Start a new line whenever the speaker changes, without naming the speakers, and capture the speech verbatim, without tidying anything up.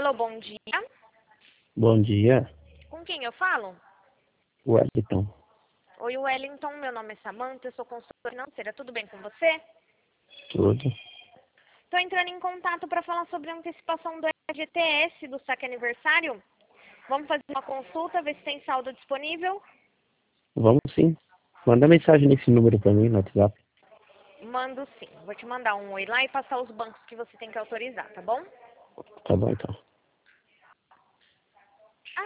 Alô, bom dia.
Bom dia,
Com quem eu falo?
Wellington.
Oi, Wellington. Meu nome é Samantha, eu sou consultora financeira. Tudo bem com você?
Tudo.
Estou entrando em contato para falar sobre a antecipação do F G T S do saque aniversário. Vamos fazer uma consulta, ver se tem saldo disponível?
Vamos sim. Manda mensagem nesse número pra mim no WhatsApp.
Mando sim. Vou te mandar um oi lá e passar os bancos que você tem que autorizar, tá bom?
Tá bom, então.